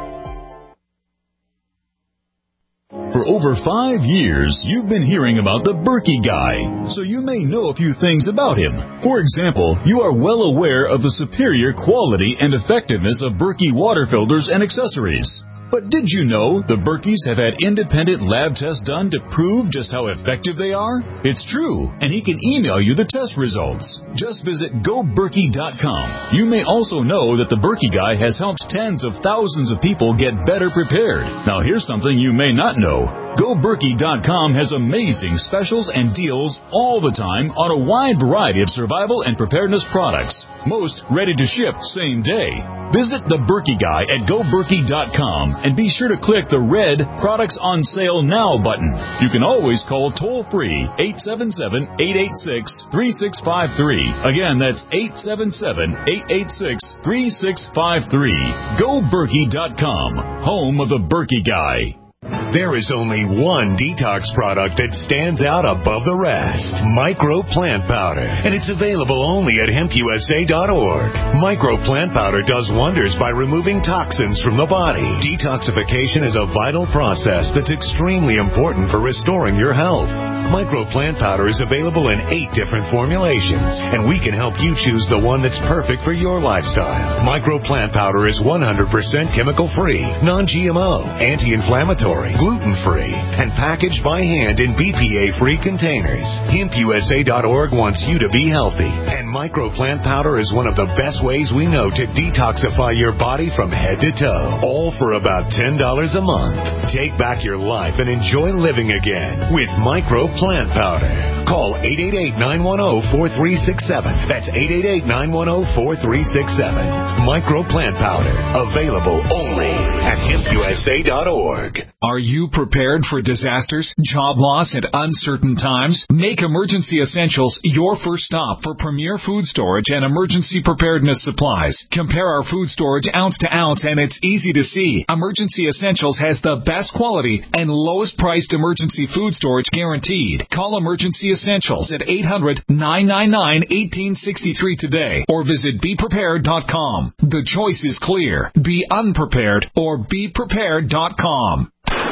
For over five years, you've been hearing about the Berkey Guy, so you may know a few things about him. For example, you are well aware of the superior quality and effectiveness of Berkey water filters and accessories. But did you know the Berkeys have had independent lab tests done to prove just how effective they are? It's true, and he can email you the test results. Just visit go berkey dot com. You may also know that the Berkey Guy has helped tens of thousands of people get better prepared. Now here's something you may not know. go berkey dot com has amazing specials and deals all the time on a wide variety of survival and preparedness products. Most ready to ship same day. Visit the Berkey Guy at go berkey dot com and be sure to click the red Products on Sale Now button. You can always call toll-free eight seven seven, eight eight six, three six five three. Again, that's eight seven seven, eight eight six, three six five three. go berkey dot com, home of the Berkey Guy. There is only one detox product that stands out above the rest. Micro Plant Powder. And it's available only at hemp u s a dot org. Micro Plant Powder does wonders by removing toxins from the body. Detoxification is a vital process that's extremely important for restoring your health. Micro Plant Powder is available in eight different formulations, and we can help you choose the one that's perfect for your lifestyle. Micro Plant Powder is one hundred percent chemical-free, non G M O, anti-inflammatory, gluten-free, and packaged by hand in B P A-free containers. hemp u s a dot org wants you to be healthy, and Micro Plant Powder is one of the best ways we know to detoxify your body from head to toe, all for about ten dollars a month. Take back your life and enjoy living again with Micro Plant Powder. Call eight eight eight, nine one zero, four three six seven. That's eight eight eight, nine one zero, four three six seven. Micro Plant Powder. Available only at hemp u s a dot org. Are you prepared for disasters, job loss, and uncertain times? Make Emergency Essentials your first stop for premier food storage and emergency preparedness supplies. Compare our food storage ounce to ounce, and it's easy to see. Emergency Essentials has the best quality and lowest priced emergency food storage guaranteed. Call Emergency Essentials at eight hundred, nine nine nine, one eight six three today or visit be prepared dot com. The choice is clear. Be unprepared or be prepared dot com.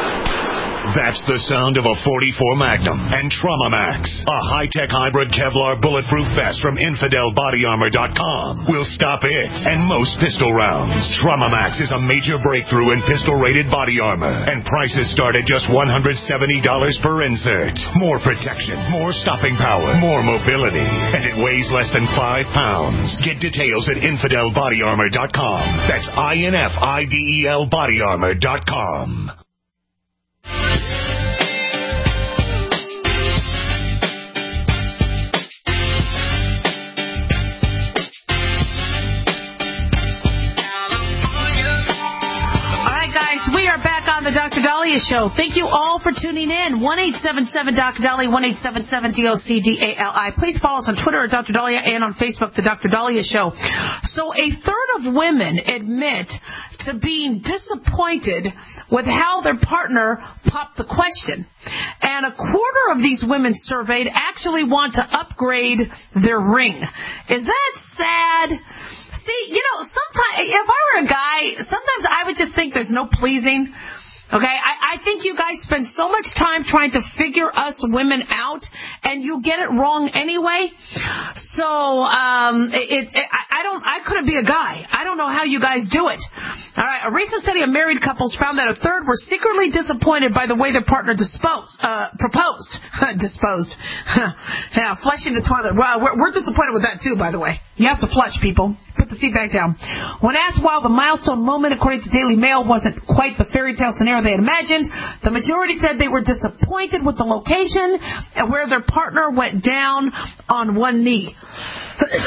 That's the sound of a forty-four Magnum and Trauma Max, a high-tech hybrid Kevlar bulletproof vest from infidel body armor dot com. Will stop it and most pistol rounds. Trauma Max is a major breakthrough in pistol-rated body armor, and prices start at just one hundred seventy dollars per insert. More protection, more stopping power, more mobility, and it weighs less than five pounds. Get details at infidel body armor dot com. That's I N F I D E L body armor dot com. We are back on the Doctor Dahlia Show. Thank you all for tuning in. one eight seven seven D O C Dahlia, one eight seven seven D O C D A L I. Please follow us on Twitter at Doctor Dahlia and on Facebook, The Doctor Dahlia Show. So a third of women admit to being disappointed with how their partner popped the question. And a quarter of these women surveyed actually want to upgrade their ring. Is that sad? See, you know, sometimes, if I were a guy, sometimes I would just think there's no pleasing. Okay, I, I think you guys spend so much time trying to figure us women out, and you get it wrong anyway. So, um, it's, it, I, I don't, I couldn't be a guy. I don't know how you guys do it. All right, a recent study of married couples found that a third were secretly disappointed by the way their partner disposed, uh, proposed, disposed. Yeah, flushing the toilet. Well, we're, we're disappointed with that too, by the way. You have to flush, people. Put the seat back down. When asked why the milestone moment, according to Daily Mail, wasn't quite the fairy tale scenario they had imagined, the majority said they were disappointed with the location and where their partner went down on one knee.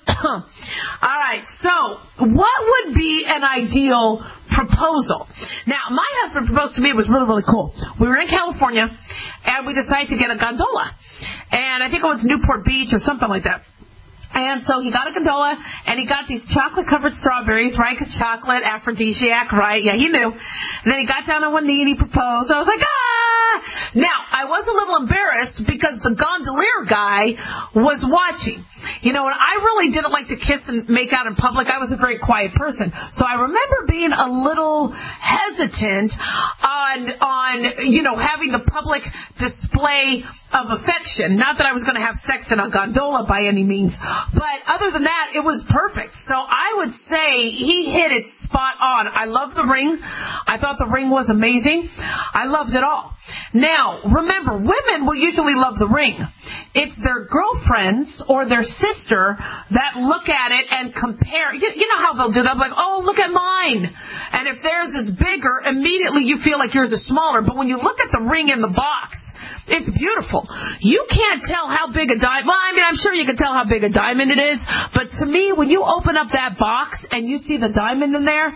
All right, so what would be an ideal proposal? Now, my husband proposed to me. It was really, really cool. We were in California, and we decided to get a gondola. And I think it was Newport Beach or something like that. And so he got a gondola, and he got these chocolate-covered strawberries, right? Because chocolate, aphrodisiac, right? Yeah, he knew. And then he got down on one knee, and he proposed. I was like, ah! Now, I was a little embarrassed because the gondolier guy was watching. You know, and I really didn't like to kiss and make out in public. I was a very quiet person. So I remember being a little hesitant on, on you know, having the public display of affection. Not that I was going to have sex in a gondola by any means. But other than that, it was perfect. So I would say he hit it spot on. I loved the ring. I thought the ring was amazing. I loved it all. Now, remember, women will usually love the ring. It's their girlfriends or their sister that look at it and compare. You, you know how they'll do that? Like, oh, look at mine. And if theirs is bigger, immediately you feel like yours is smaller. But when you look at the ring in the box, it's beautiful. You can't tell how big a diamond. Well, I mean, I'm sure you can tell how big a diamond it is. But to me, when you open up that box and you see the diamond in there,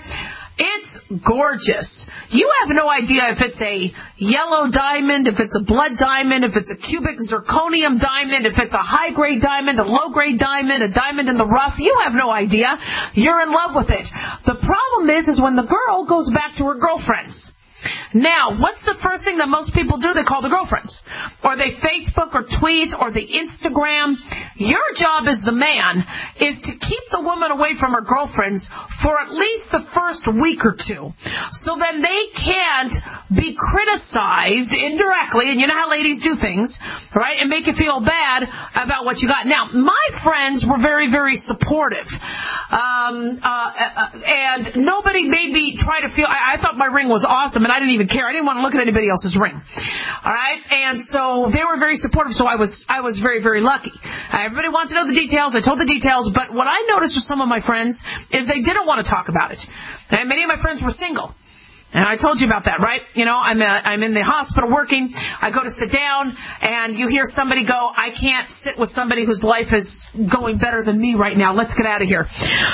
it's gorgeous. You have no idea if it's a yellow diamond, if it's a blood diamond, if it's a cubic zirconium diamond, if it's a high-grade diamond, a low-grade diamond, a diamond in the rough. You have no idea. You're in love with it. The problem is, is when the girl goes back to her girlfriends. Now, what's the first thing that most people do? They call the girlfriends. Or they Facebook or tweet or they Instagram. Your job as the man is to keep the woman away from her girlfriends for at least the first week or two. So then they can't be criticized indirectly, and you know how ladies do things, right, and make you feel bad about what you got. Now, my friends were very, very supportive. Um, uh, and nobody made me try to feel, I, I thought my ring was awesome, and I didn't even care. I didn't want to look at anybody else's ring. All right? And so they were very supportive, so I was I was very, very lucky. Uh, everybody wants to know the details. I told the details, but what I noticed with some of my friends is they didn't want to talk about it. And many of my friends were single. And I told you about that, right? You know, I'm a, I'm in the hospital working. I go to sit down, and you hear somebody go, I can't sit with somebody whose life is going better than me right now. Let's get out of here.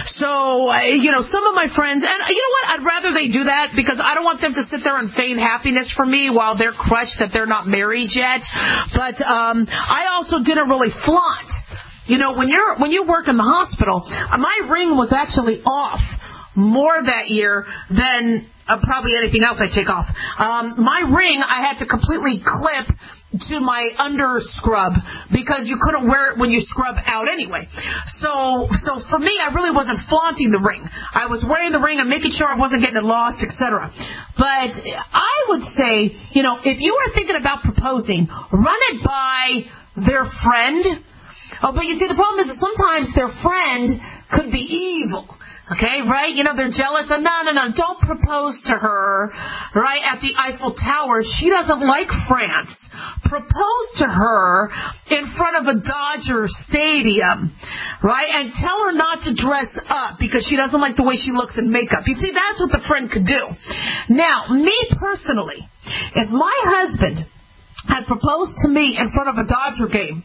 So, uh, you know, some of my friends, and you know what? I'd rather they do that because I don't want them to sit there and feign happiness for me while they're crushed that they're not married yet. But um, I also didn't really flaunt. You know, when you're when you work in the hospital, my ring was actually off more that year than Uh, probably anything else I take off. Um, my ring, I had to completely clip to my under scrub because you couldn't wear it when you scrub out anyway. So, so for me, I really wasn't flaunting the ring. I was wearing the ring and making sure I wasn't getting it lost, et cetera. But I would say, you know, if you are thinking about proposing, run it by their friend. Oh, but you see, the problem is that sometimes their friend could be evil. Okay, right? You know, they're jealous. And no, no, no, don't propose to her, right, at the Eiffel Tower. She doesn't like France. Propose to her in front of a Dodger stadium, right? And tell her not to dress up because she doesn't like the way she looks in makeup. You see, that's what the friend could do. Now, me personally, if my husband had proposed to me in front of a Dodger game,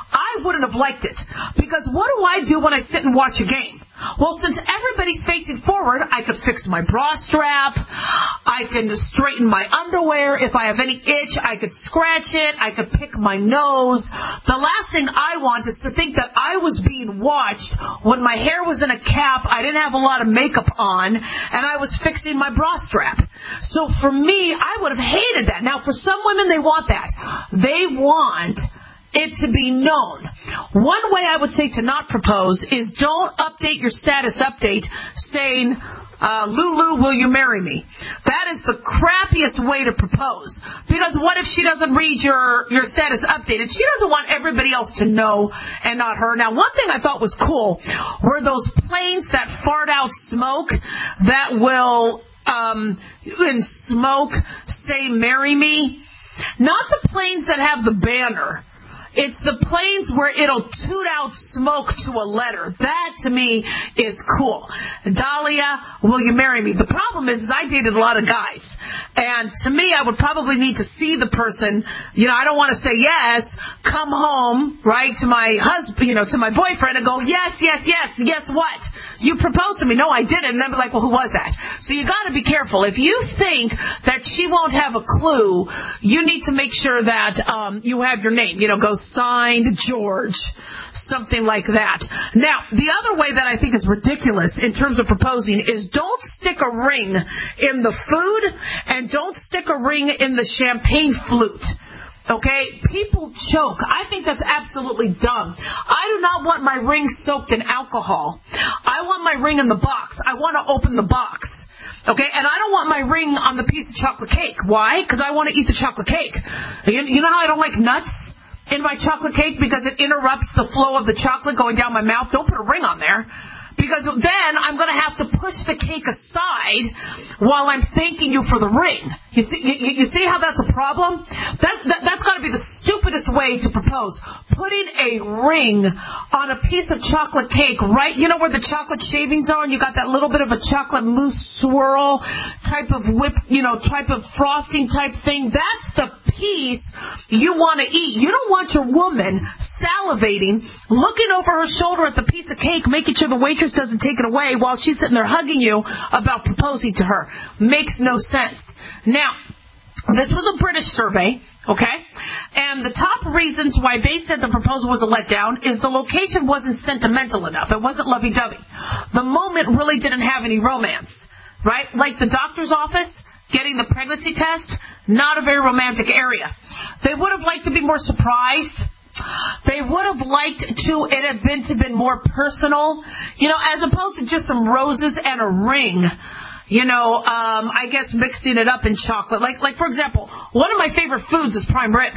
I wouldn't have liked it. Because what do I do when I sit and watch a game? Well, since everybody's facing forward, I could fix my bra strap. I can straighten my underwear. If I have any itch, I could scratch it. I could pick my nose. The last thing I want is to think that I was being watched when my hair was in a cap, I didn't have a lot of makeup on, and I was fixing my bra strap. So for me, I would have hated that. Now, for some women, they want that. They want it to be known. One way I would say to not propose is don't update your status update saying, uh, Lulu, will you marry me? That is the crappiest way to propose. Because what if she doesn't read your, your status update? And she doesn't want everybody else to know and not her. Now, one thing I thought was cool were those planes that fart out smoke that will, um, in smoke say, marry me. Not the planes that have the banner. It's the planes where it'll toot out smoke to a letter. That, to me, is cool. Dahlia, will you marry me? The problem is, is I dated a lot of guys. And to me, I would probably need to see the person. You know, I don't want to say yes, come home, right, to my husband, you know, to my boyfriend and go, yes, yes, yes, guess what? You proposed to me. No, I didn't. And then be like, well, who was that? So you got to be careful. If you think that she won't have a clue, you need to make sure that um, you have your name. You know, go signed George, something like that. Now, the other way that I think is ridiculous in terms of proposing is don't stick a ring in the food and don't stick a ring in the champagne flute. Okay? People choke. I think that's absolutely dumb. I do not want my ring soaked in alcohol. I want my ring in the box. I want to open the box. Okay, and I don't want my ring on the piece of chocolate cake. Why? Because I want to eat the chocolate cake. You, you know how I don't like nuts in my chocolate cake? Because it interrupts the flow of the chocolate going down my mouth. Don't put a ring on there. Because then I'm going to have to push the cake aside while I'm thanking you for the ring. You see, you, you see how that's a problem? That, that, that's got to be the stupidest way to propose. Putting a ring on a piece of chocolate cake, right? You know where the chocolate shavings are, and you got that little bit of a chocolate mousse swirl type of whip, you know, type of frosting type thing. That's the piece you want to eat. You don't want your woman salivating, looking over her shoulder at the piece of cake, making sure the waitress doesn't take it away while she's sitting there hugging you about proposing to her. Makes no sense. Now, this was a British survey, okay? And the top reasons why they said the proposal was a letdown is the location wasn't sentimental enough. It wasn't lovey-dovey. The moment really didn't have any romance, right? Like the doctor's office, getting the pregnancy test, not a very romantic area. They would have liked to be more surprised. They would have liked to it have been to been more personal, you know, as opposed to just some roses and a ring. You know, um, I guess mixing it up in chocolate. Like, like for example, one of my favorite foods is prime rib.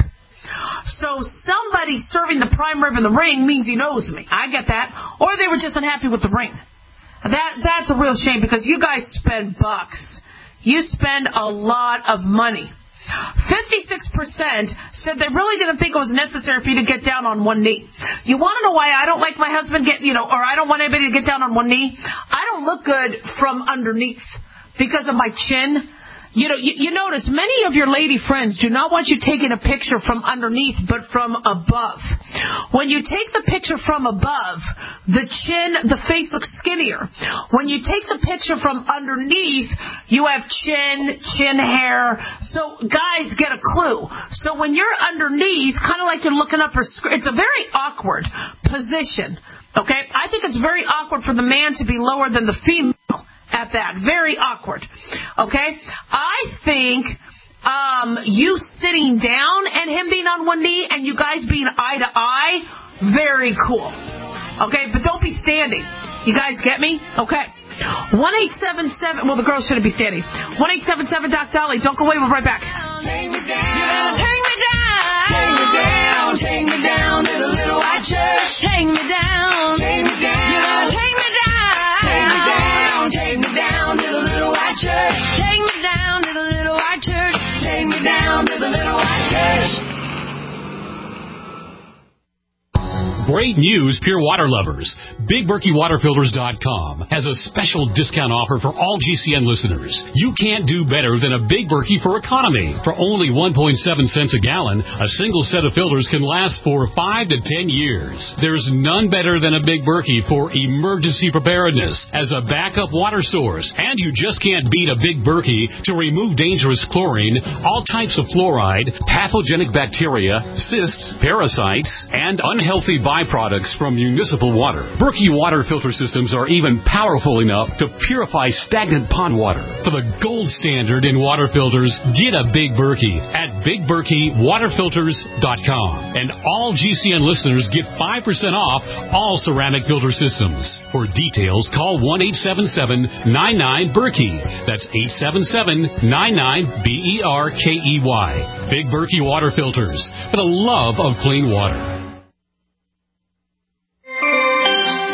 So somebody serving the prime rib in the ring means he knows me. I get that. Or they were just unhappy with the ring. That that's a real shame because you guys spend bucks. You spend a lot of money. fifty-six percent said they really didn't think it was necessary for you to get down on one knee. You want to know why I don't like my husband get, you know, or I don't want anybody to get down on one knee? I don't look good from underneath because of my chin. You know, you, you notice many of your lady friends do not want you taking a picture from underneath, but from above. When you take the picture from above, the chin, the face looks skinnier. When you take the picture from underneath, you have chin, chin hair. So guys get a clue. So when you're underneath, kind of like you're looking up her skirt, it's a very awkward position. Okay? I think it's very awkward for the man to be lower than the female. At that. Very awkward. Okay? I think um, you sitting down and him being on one knee and you guys being eye to eye, very cool. Okay? But don't be standing. You guys get me? Okay. one eight seven seven, well, the girls shouldn't be standing. one eight seven seven Doc Dolly. Don't go away. We'll be right back. Take me down. Take me down. Take me down. Take me down to the little white church. Take me down. Take me down. You know, take me down. Take me down. Take me down to the little white church. Take me down to the little white church. Take me down to the little white church. Great news, Pure Water lovers. Big Berkey Water Filters dot com has a special discount offer for all G C N listeners. You can't do better than a Big Berkey for economy. For only one point seven cents a gallon, a single set of filters can last for five to ten years. There's none better than a Big Berkey for emergency preparedness as a backup water source. And you just can't beat a Big Berkey to remove dangerous chlorine, all types of fluoride, pathogenic bacteria, cysts, parasites, and unhealthy byproducts from municipal water. Berkey water filter systems are even powerful enough to purify stagnant pond water. For the gold standard in water filters, get a Big Berkey at Big Berkey Water Filters dot com. And all G C N listeners get five percent off all ceramic filter systems. For details, call one eight seven seven nine nine Berkey. That's eight seven seven nine nine B E R K E Y. Big Berkey Water Filters, for the love of clean water.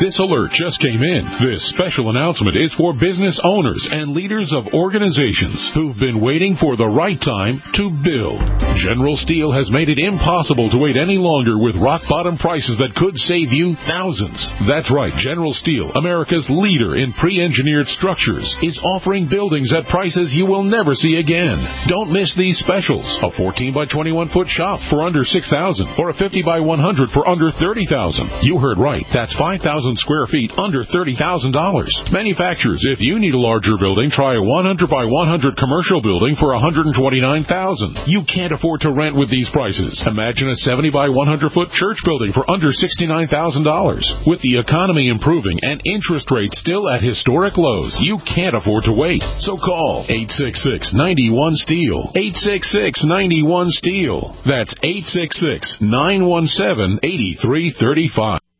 This alert just came in. This special announcement is for business owners and leaders of organizations who've been waiting for the right time to build. General Steel has made it impossible to wait any longer with rock-bottom prices that could save you thousands. That's right. General Steel, America's leader in pre-engineered structures, is offering buildings at prices you will never see again. Don't miss these specials. A fourteen by twenty-one foot shop for under six thousand dollars or a fifty by one hundred for under thirty thousand dollars. You heard right. That's five thousand square feet under thirty thousand dollars. Manufacturers, if you need a larger building, try a one hundred by one hundred commercial building for one hundred twenty-nine thousand dollars. You can't afford to rent with these prices. Imagine a seventy by one hundred foot church building for under sixty-nine thousand dollars. With the economy improving and interest rates still at historic lows, you can't afford to wait. So call eight six six, nine one, STEEL. eight six six, nine one, STEEL. That's eight six six, nine one seven, eight three three five.